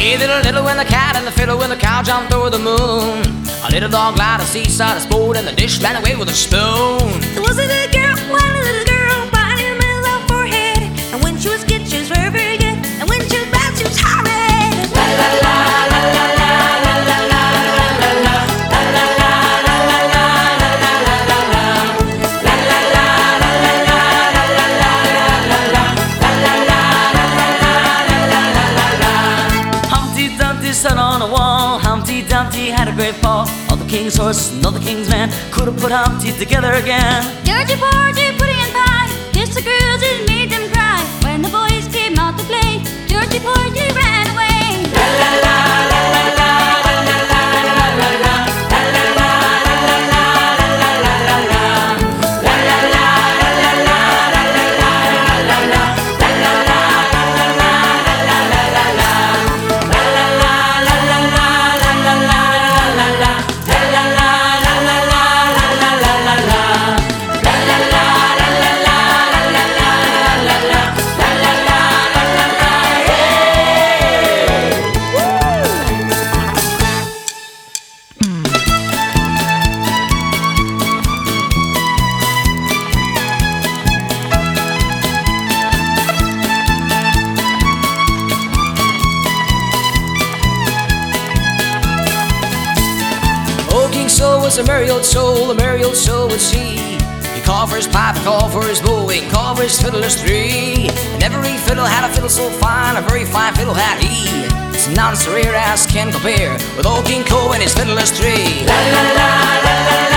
Hey, little when the cat and the fiddle when the cow jumped over the moon. A little dog lied a seaside, a spoon, and the dish ran away with a spoon. There was a little girl, one little girl, right in the middle of her forehead. And when she was good, she was very, very good. And when she was bad, she was horrid. La la la la la la la la la la la la la la la la la la la. Humpty Dumpty sat on a wall. Humpty Dumpty had a great fall. All the king's horse and all the king's men couldn't put Humpty together again. Dirty porgy, pudding and pie, kissed the girls and made them cry. When the boys came out to play, Dirty porgy ran away. La la la la la la la la la la la la la la la la la la la Soul was a merry old soul, a merry old soul would see. He called for his pipe, he called for his bow, he called for his fiddlers three. And every fiddle had a fiddle so fine, a very fine fiddle had he. It's none so rare as can compare with old King Cole and his fiddlers three. La la la la la la.